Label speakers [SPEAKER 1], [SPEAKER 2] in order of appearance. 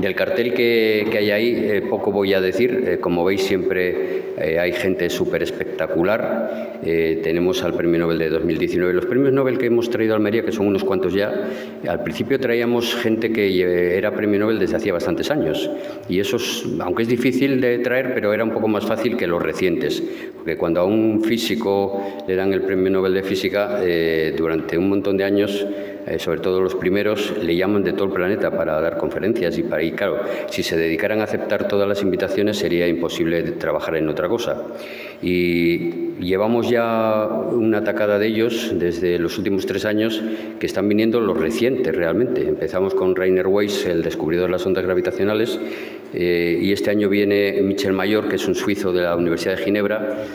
[SPEAKER 1] Del cartel que hay ahí, poco voy a decir. Como veis, siempre hay gente súper espectacular. Tenemos al Premio Nobel de 2019. Los premios Nobel que hemos traído a Almería, que son unos cuantos ya, al principio traíamos gente que era Premio Nobel desde hacía bastantes años. Y eso, aunque es difícil de traer, pero era un poco más fácil que los recientes. Porque cuando a un físico le dan el Premio Nobel de Física, durante un montón de años, sobre todo los primeros, le llaman de todo el planeta para dar conferencias y claro, si se dedicaran a aceptar todas las invitaciones sería imposible trabajar en otra cosa. Y llevamos ya una tacada de ellos desde los últimos 3 años, que están viniendo los recientes realmente. Empezamos con Rainer Weiss, el descubridor de las ondas gravitacionales, y este año viene Michel Mayor, que es un suizo de la Universidad de Ginebra,